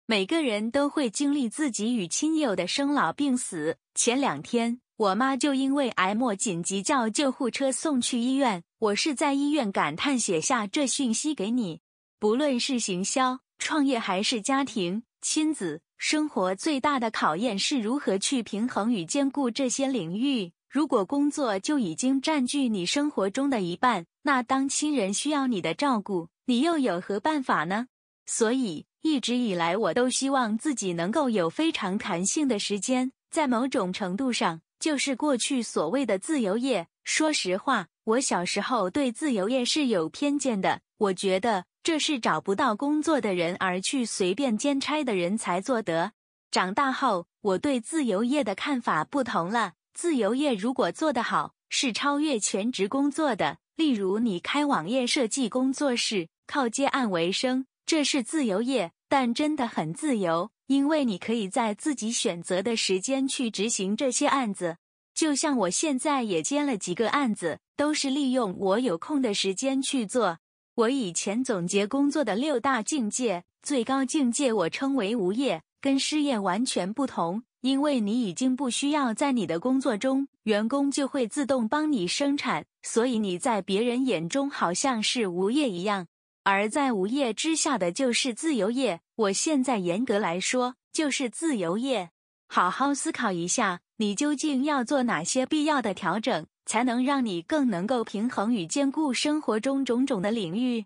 每个人都会经历自己与亲友的生老病死。前2天，我妈就因为癌末紧急叫救护车送去医院，我是在医院感叹写下这讯息给你。不论是行销、创业还是家庭、亲子、生活，最大的考验是如何去平衡与兼顾这些领域。如果工作就已经占据你生活中的一半，那当亲人需要你的照顾，你又有何办法呢？所以，一直以来我都希望自己能够有非常弹性的时间，在某种程度上，就是过去所谓的自由业。说实话，我小时候对自由业是有偏见的，我觉得这是找不到工作的人而去随便兼差的人才做得。长大后，我对自由业的看法不同了。自由业如果做得好，是超越全职工作的。例如你开网页设计工作室，靠接案为生，这是自由业，但真的很自由，因为你可以在自己选择的时间去执行这些案子。就像我现在也接了几个案子，都是利用我有空的时间去做。我以前总结工作的6大境界，最高境界我称为无业，跟失业完全不同，因为你已经不需要在你的工作中，员工就会自动帮你生产，所以你在别人眼中好像是无业一样。而在无业之下的就是自由业，我现在严格来说就是自由业。好好思考一下，你究竟要做哪些必要的调整，才能让你更能够平衡与兼顾生活中种种的领域。